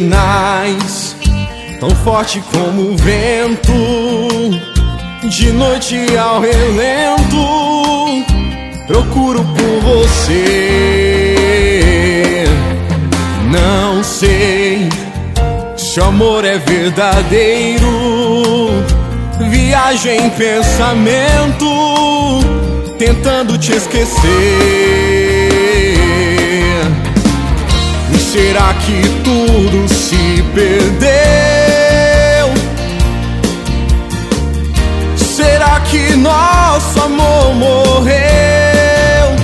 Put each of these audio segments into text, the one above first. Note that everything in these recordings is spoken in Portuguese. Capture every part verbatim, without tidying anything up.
sinais, tão forte como o vento, de noite ao relento, procuro por você. Não sei se o amor é verdadeiro, viajo em pensamento, tentando te esquecer. Será que tudo se perdeu? Será que nosso amor morreu?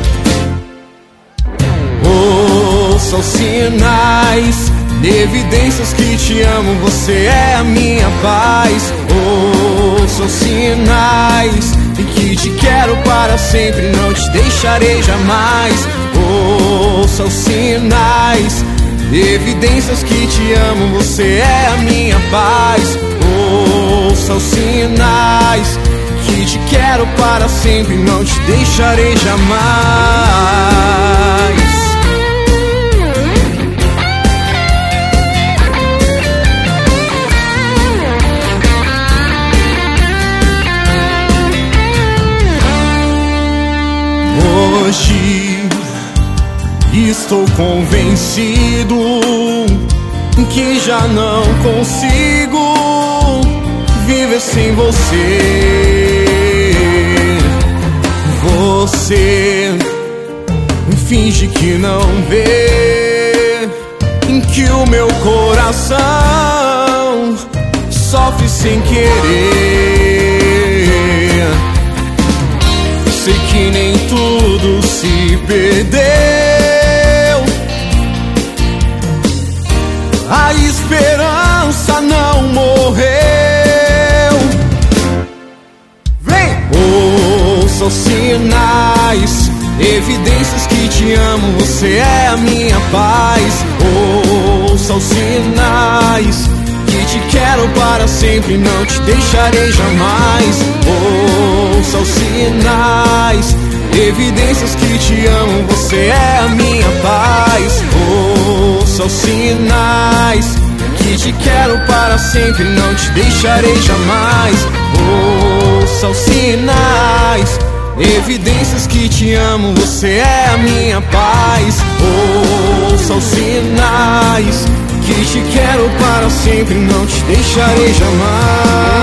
Ouça os sinais, evidências que te amo, você é a minha paz. Ouça os sinais, e que te quero para sempre, não te deixarei jamais. Ouça os sinais, evidências que te amo, você é a minha paz. Ouça os sinais, que te quero para sempre, não te deixarei jamais. Hoje estou convencido que já não consigo viver sem você. Você finge que não vê que o meu coração sofre sem querer. Sei que nem tudo se perdeu, a esperança não morreu. Vem! Ouça os sinais, evidências que te amo, você é a minha paz. Ouça os sinais, que te quero para sempre, não te deixarei jamais. Ouça os sinais, evidências que te amo, você é a minha paz. Ouça os sinais, que te quero para sempre, não te deixarei jamais. Ouça os sinais, evidências que te amo, você é a minha paz. Ouça os sinais, que te quero para sempre, não te deixarei jamais.